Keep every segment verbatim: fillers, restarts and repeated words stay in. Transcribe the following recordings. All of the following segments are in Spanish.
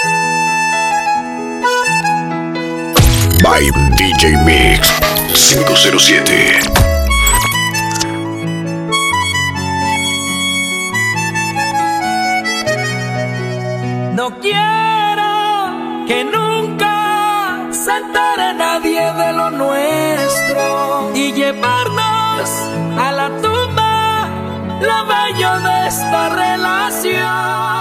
by D J Mix cinco cero siete. No quiero que nunca se entere nadie de lo nuestro y llevarnos a la tumba lo bello de esta relación.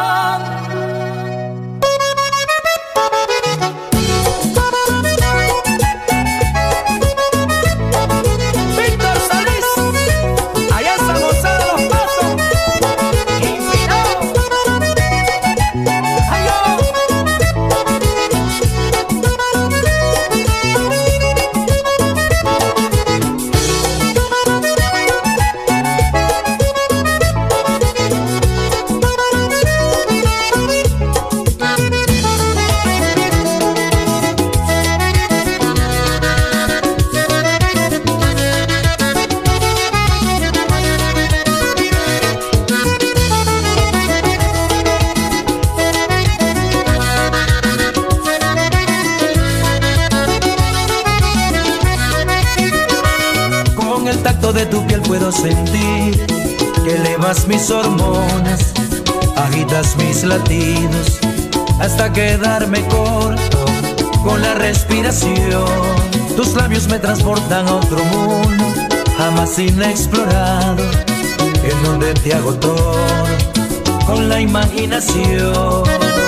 De tu piel puedo sentir que elevas mis hormonas, agitas mis latidos hasta quedarme corto con la respiración. Tus labios me transportan a otro mundo jamás inexplorado, en donde te hago todo con la imaginación.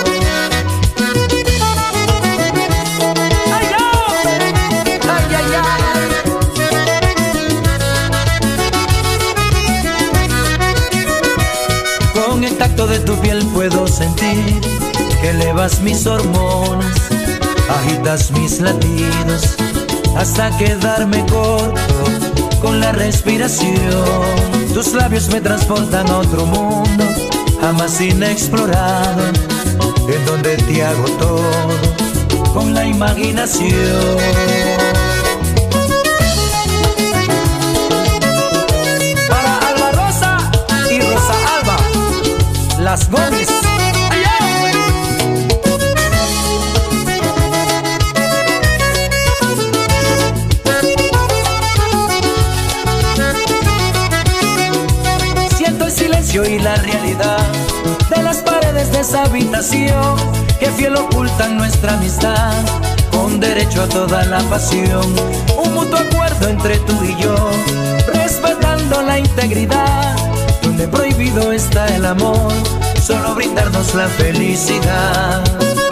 Con el tacto de tu piel puedo sentir que elevas mis hormonas, agitas mis latidos hasta quedarme corto con la respiración. Tus labios me transportan a otro mundo jamás inexplorado, en donde te hago todo con la imaginación. Las Gómez. Siento el silencio y la realidad de las paredes de esa habitación que fiel ocultan nuestra amistad, con derecho a toda la pasión. Un mutuo acuerdo entre tú y yo, respetando la integridad, donde prohibido está el amor, solo brindarnos la felicidad.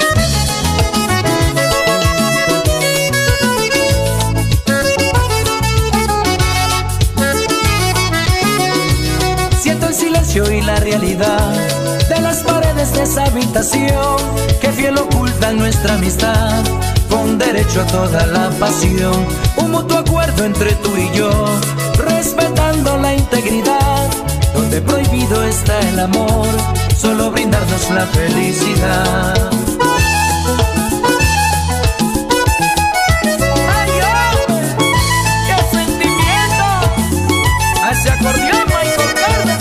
Siento el silencio y la realidad de las paredes de esa habitación que fiel ocultan nuestra amistad, con derecho a toda la pasión. Un mutuo acuerdo entre tú y yo, respetando la integridad, donde prohibido está el amor, solo brindarnos la felicidad. ¡Ay, hombre! ¡Qué sentimiento! ¡A ese acordeón, Michael Carter!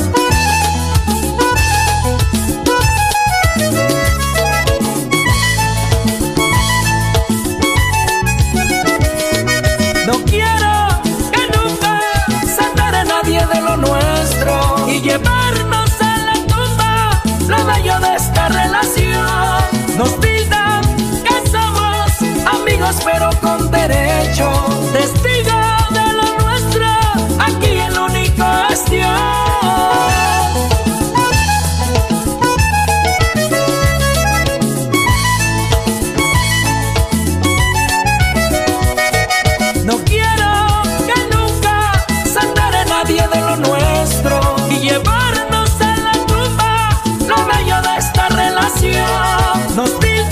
No quiero que nunca se entere nadie de lo nuestro y llevarnos a la tumba lo bello de esta relación. Nos tildan que somos amigos pero con derecho, testigo de lo nuestro, aquí el único es Dios. No quiero que nunca se entere nadie de lo nuestro y llevarnos a la tumba lo bello de esta relación. Nos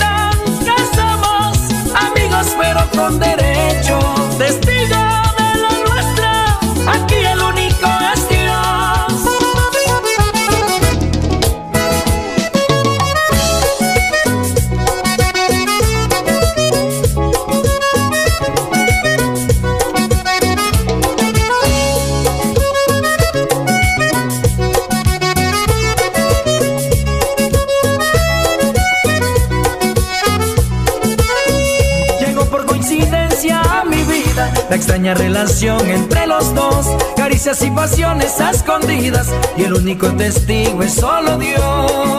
la extraña relación entre los dos, caricias y pasiones a escondidas, y el único testigo es solo Dios.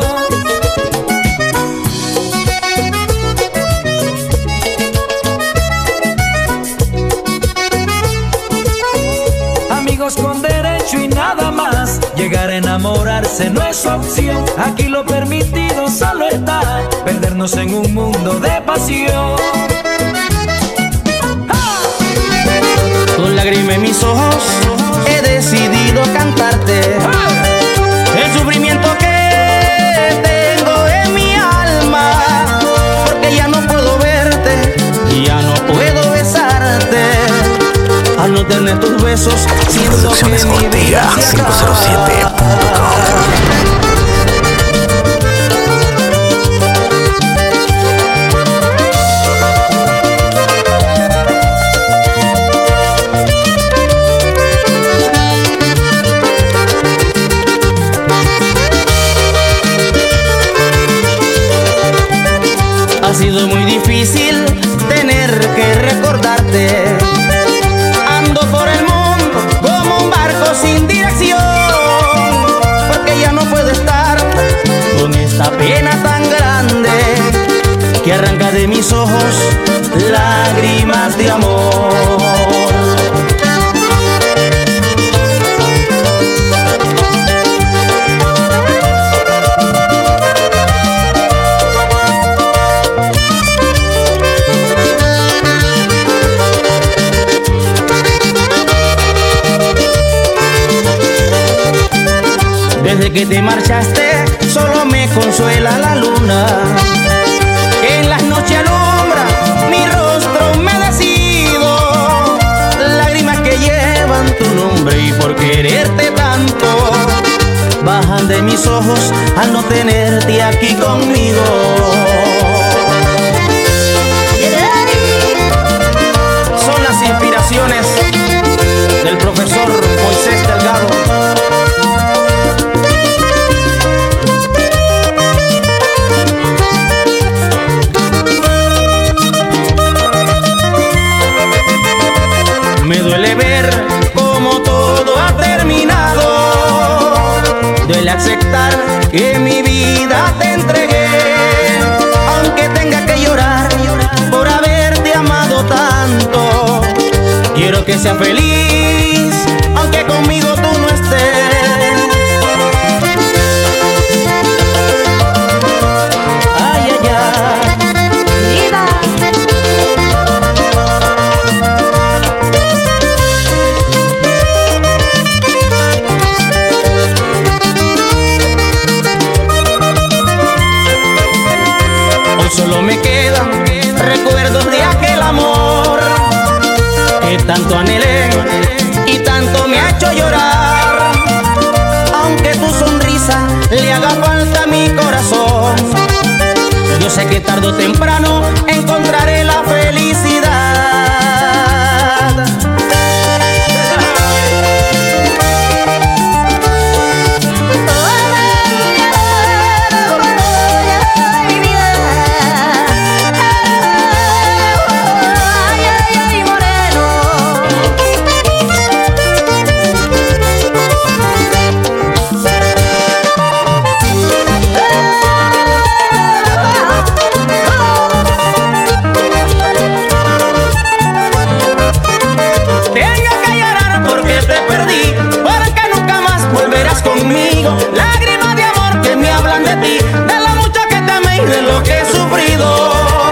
Amigos con derecho y nada más, llegar a enamorarse no es opción. Aquí lo permitido solo está perdernos en un mundo de pasión. Con lágrimas en mis ojos he decidido cantarte el sufrimiento que tengo en mi alma, porque ya no puedo verte, ya no puedo besarte. Al no tener tus besos, siento que mi vida se acaba. cinco cero siete punto com. Ha sido muy difícil tener que recordarte. Ando por el mundo como un barco sin dirección, porque ya no puedo estar con esta pena tan grande que arranca de mis ojos lágrimas de amor. Desde que te marchaste solo me consuela la luna, en las noches alumbra mi rostro humedecido, lágrimas que llevan tu nombre y por quererte tanto bajan de mis ojos al no tenerte aquí conmigo. Son las inspiraciones del profesor Moisés Delgado. Me duele ver cómo todo ha terminado, duele aceptar que mi vida te entregué, aunque tenga que llorar por haberte amado tanto. Quiero que seas feliz, aunque conmigo tú no estés. Ay, ay, ay, vida. Solo me quedan recuerdos de aquel amor que tanto anhelé y tanto me ha hecho llorar. Aunque tu sonrisa le haga falta a mi corazón, yo sé que tarde o temprano encontraré la felicidad. Lágrimas de amor que me hablan de ti, de lo mucho que te amé y de lo que he sufrido.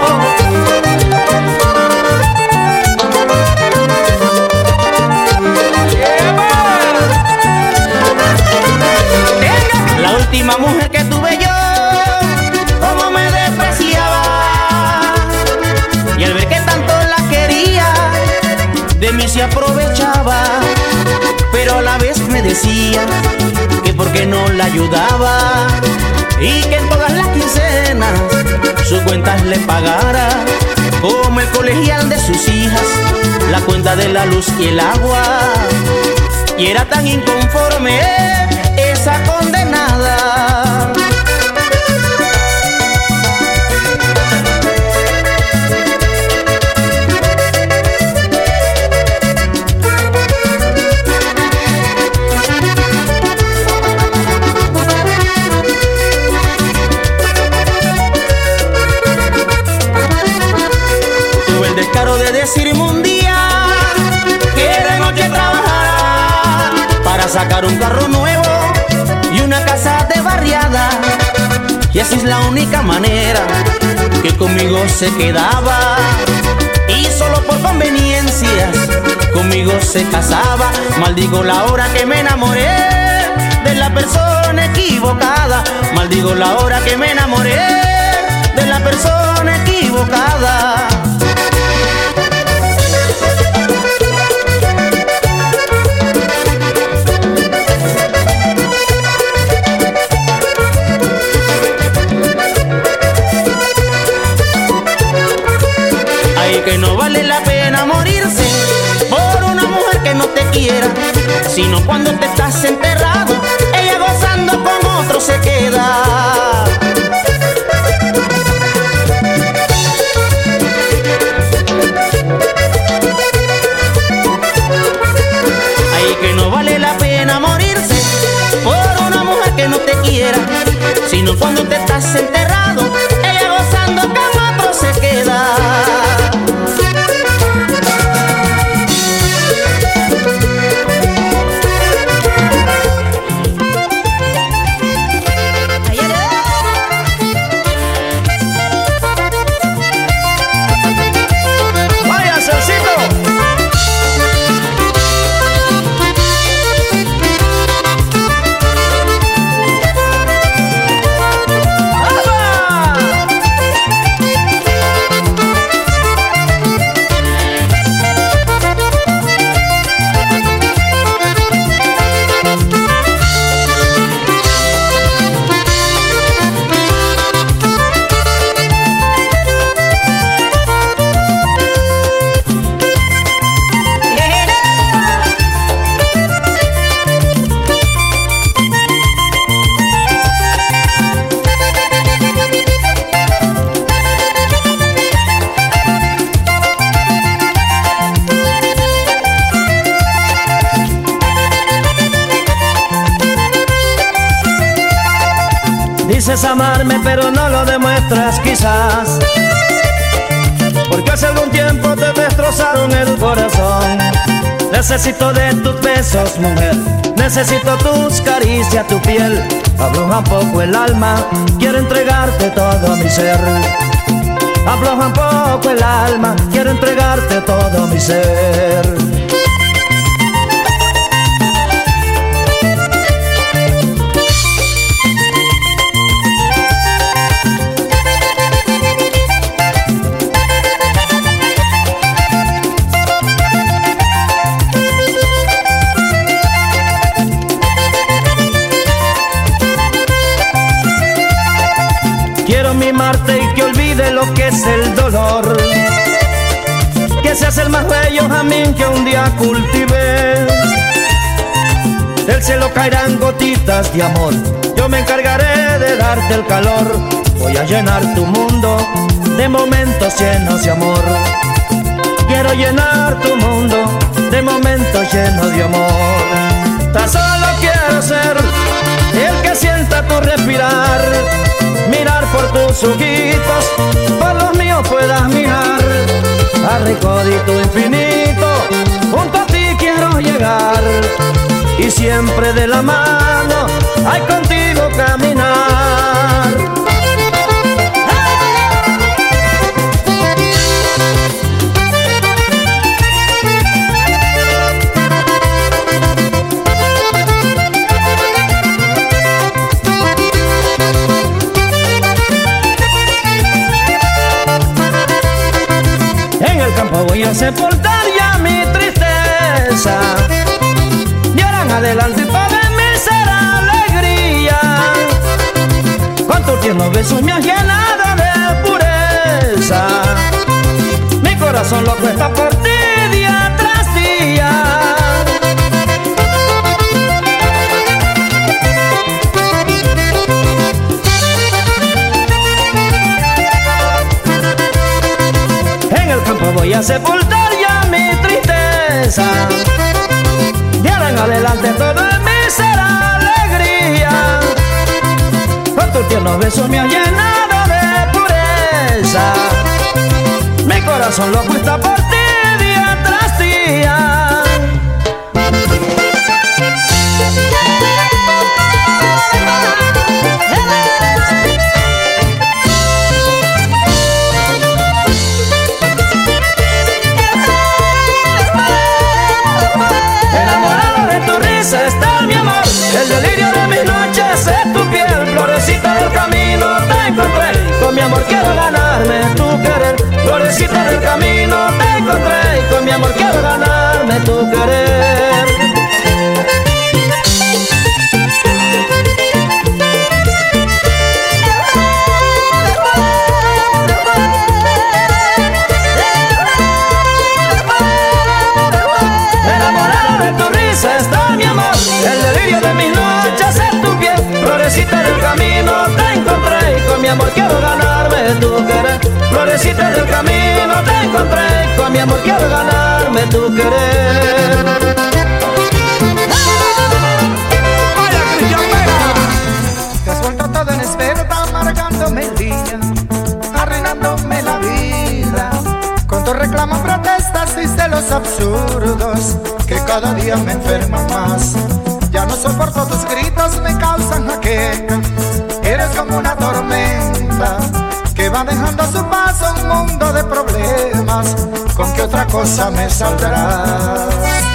La última mujer que tuve yo, cómo me despreciaba, y al ver que tanto la quería, de mí se aprovechaba, pero a la vez me decía que porque no la ayudaba y que en todas las quincenas sus cuentas le pagara, como el colegial de sus hijas, la cuenta de la luz y el agua. Y era tan inconforme esa condenada. punto de decirme un día que de noche trabajará para sacar un carro nuevo y una casa de barriada. Y así es la única manera que conmigo se quedaba. Y solo por conveniencias conmigo se casaba. Maldigo la hora que me enamoré de la persona equivocada. Maldigo la hora que me enamoré de la persona equivocada. Ay, que no vale la pena morirse por una mujer que no te quiera, sino cuando te estás enterrado, ella gozando con otro se queda. Ay, que no vale la pena morirse por una mujer que no te quiera, sino cuando te estás enterrado, ella gozando con otro se queda. Dices amarme pero no lo demuestras quizás, porque hace algún tiempo te destrozaron el corazón. Necesito de tus besos, mujer, necesito tus caricias, tu piel afloja un poco el alma, quiero entregarte todo a mi ser. Afloja un poco el alma, quiero entregarte todo a mi ser. Quiero mimarte y que olvide lo que es el dolor, que seas el más bello jamín que un día cultivé. Del cielo caerán gotitas de amor, yo me encargaré de darte el calor. Voy a llenar tu mundo de momentos llenos de amor. Quiero llenar tu mundo de momentos llenos de amor. Tan solo quiero ser el que sienta tu respirar, mirar por tus ojitos, por los míos puedas mirar. Al recóndito infinito, junto a ti quiero llegar, y siempre de la mano, ay, contigo caminar. Voy a sepultar ya mi tristeza, y ahora en adelante toda mi será alegría. Con tus tiernos besos me has llenado de pureza, mi corazón loco está por ti día tras día. Voy a sepultar ya mi tristeza, de ahora en adelante todo en mí será alegría. Con tus tiernos besos me has llenado de pureza, mi corazón loco está por ti amor quiero ganarme tu querer. Florecita del camino te encontré y con mi amor quiero ganarme tu querer. Enamorado de tu risa está mi amor, el delirio de mis noches en tu piel. Florecita del camino te encontré y con mi amor quiero ganarme tu querer. Florecita del camino te encontré y con mi amor quiero ganarme tu querer. ¡Vaya, Cristian Vera! Te has vuelto todo en experta, amargándome el día, arruinándome la vida. Con tu reclamo, protestas y celos absurdos que cada día me enferman más. Ya no soporto tus gritos, me causan jaqueca. Eres como una tormenta que va dejando a su paso un mundo de problemas. ¿Con qué otra cosa me saldrás?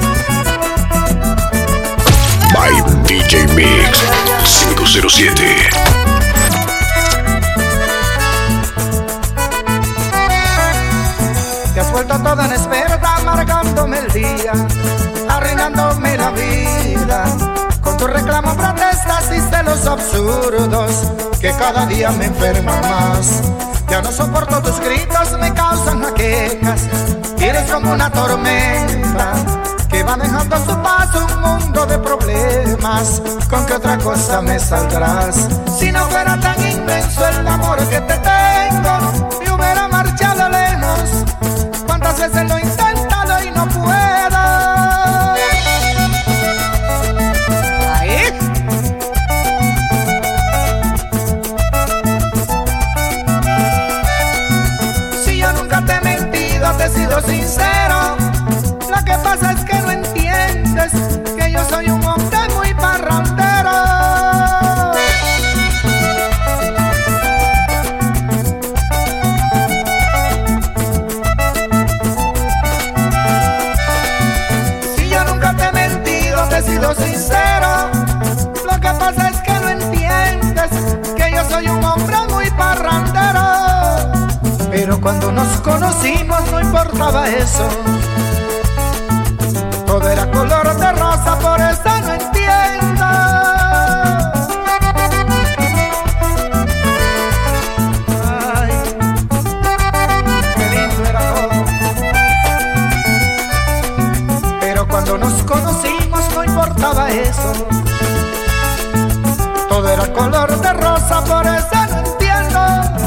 By D J Mix cinco cero siete. Te has vuelto toda inexperta, amargándome el día, arruinándome la vida. Con tu reclamo, protestas y celos absurdos que cada día me enferman más. Ya no soporto tus gritos, me causan jaquecas. Eres como una tormenta que va dejando a su paso un mundo de problemas. ¿Con qué otra cosa me saldrás? Si no fuera tan inmenso el amor que te tengo, me hubiera marchado lejos. ¿Cuántas veces lo he intentado y no puedo? Ahí. Si yo nunca te he mentido, te he sido sincero. Lo que pasa es que no entiendes que yo soy un hombre muy parrandero. Si yo nunca te he mentido, te he sido sincero. Lo que pasa es que no entiendes que yo soy un hombre muy parrandero. Pero cuando nos conocimos no importaba eso. Todo era color de rosa, por eso no entiendo. Ay, qué lindo era todo. Pero cuando nos conocimos no importaba eso. Todo era color de rosa, por eso no entiendo.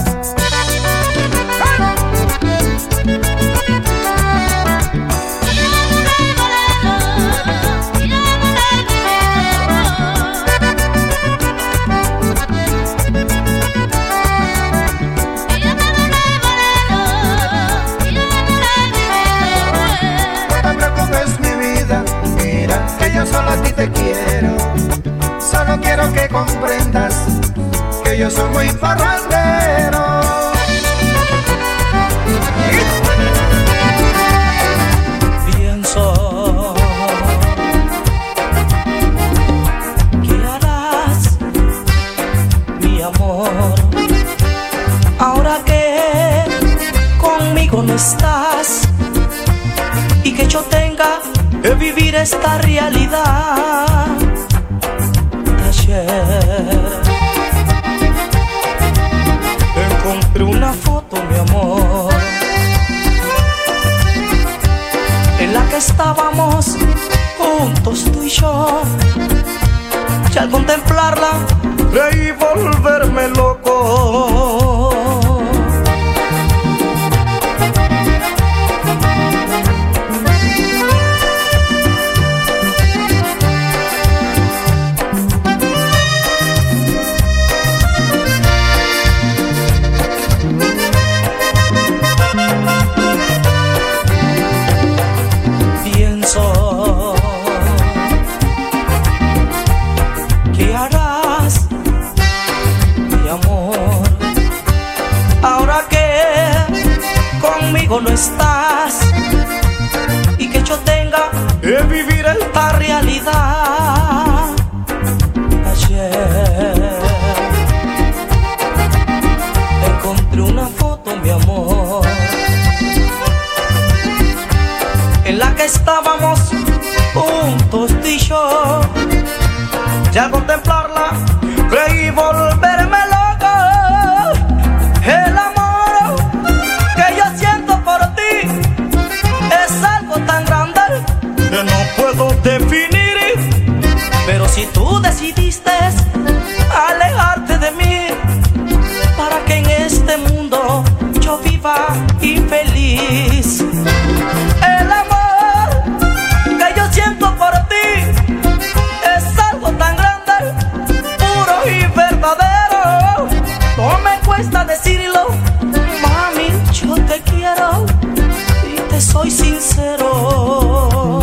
Solo a ti te quiero, solo quiero que comprendas que yo soy muy parrandero. Pienso, ¿qué harás, mi amor? Ahora que conmigo no estás y que yo tenga que vivir esta realidad. Ayer encontré una foto, mi amor, en la que estábamos juntos tú y yo. Y al contemplarla creí volverme loco. No estás y que yo tenga que vivir esta realidad. Ayer encontré estábamos juntos tú y yo. Y al contemplarla creí volverme loco. El amor que yo siento por ti es algo tan grande que no puedo definir. Pero si tú decidiste alejarte de mí para que en este mundo yo viva infeliz, el amor que yo siento por ti es algo tan grande, puro y verdadero. No me cuesta decirlo, mami, yo te quiero y te soy sincero.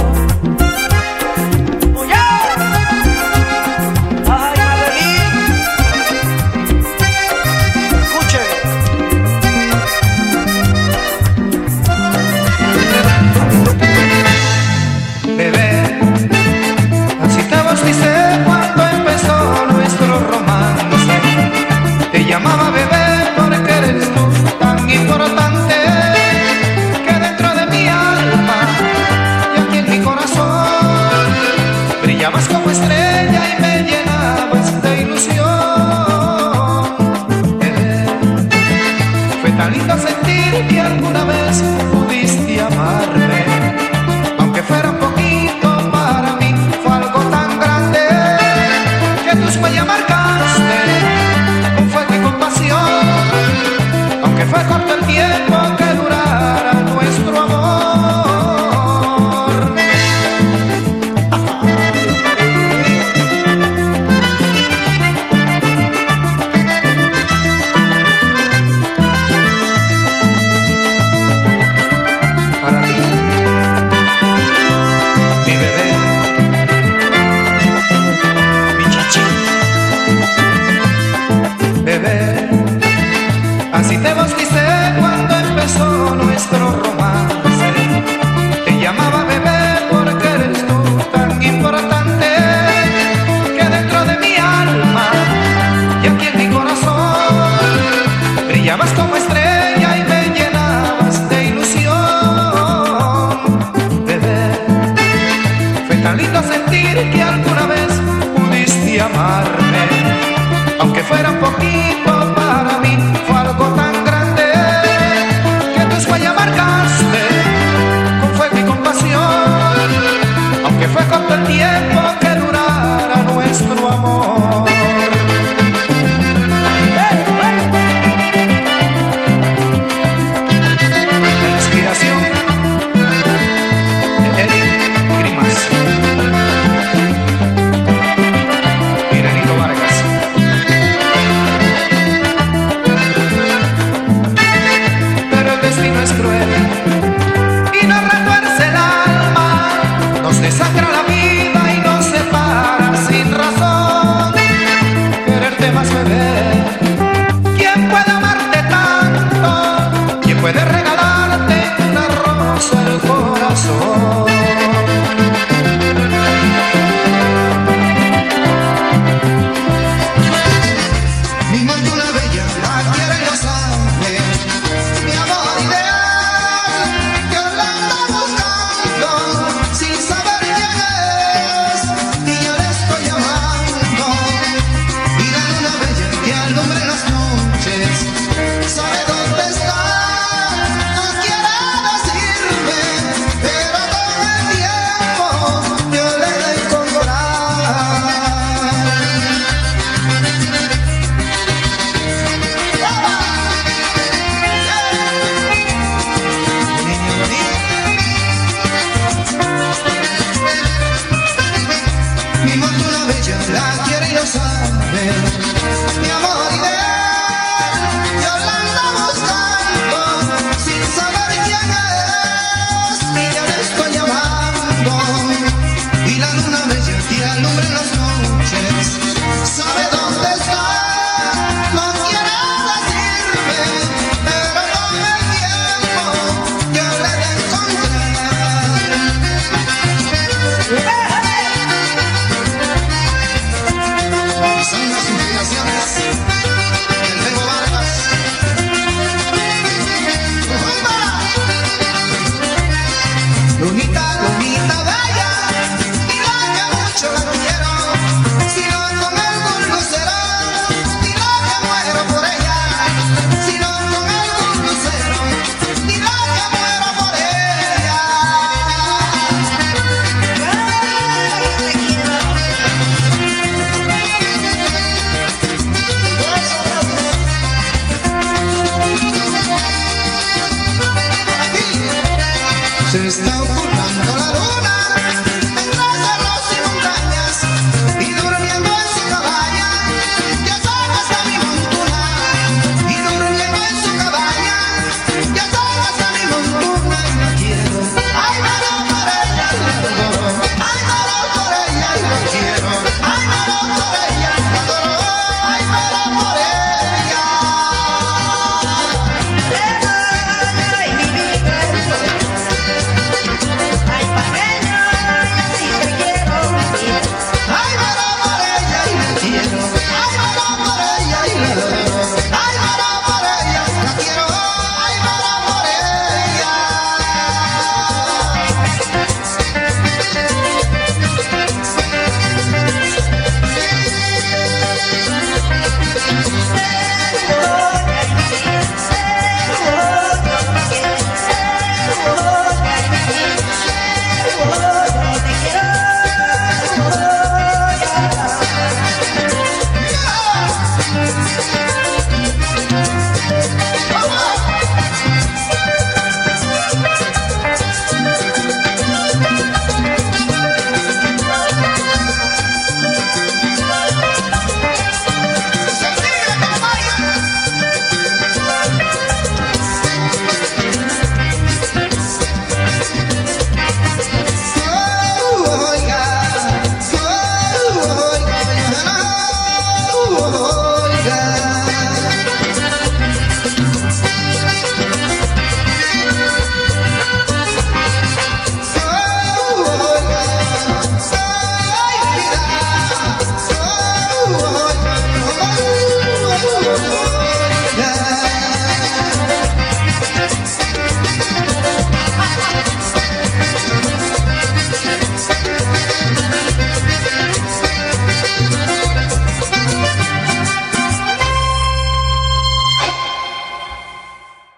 Cuando empezó nuestro romance, te llamaba bebé porque eres tú tan importante que dentro de mi alma y aquí en mi corazón brillabas como estrella y me llenabas de ilusión. Bebé, fue tan lindo sentir que alguna vez pudiste amarme, aunque fuera un poquito. Para mí fue algo tan grande que tus huellas marcaste con fuego y con pasión, aunque fue corto el tiempo que durara nuestro amor. Para ti, mi bebé, mi chichi, bebé, así te bauticé cuando empezó nuestro romance. Te llamaba bebé porque eres tú tan importante que dentro de mi alma y aquí en mi corazón brillabas como estrella y me llenabas de ilusión. Bebé, fue tan lindo sentir que alguna vez pudiste amarme, aunque fuera un poquito. Para mí fue algo tan grande que tus huellas marcaste con fuego y con pasión, aunque fue corto el tiempo que durara nuestro amor. La inspiración de Eric Grimas, Irenito Vargas. se está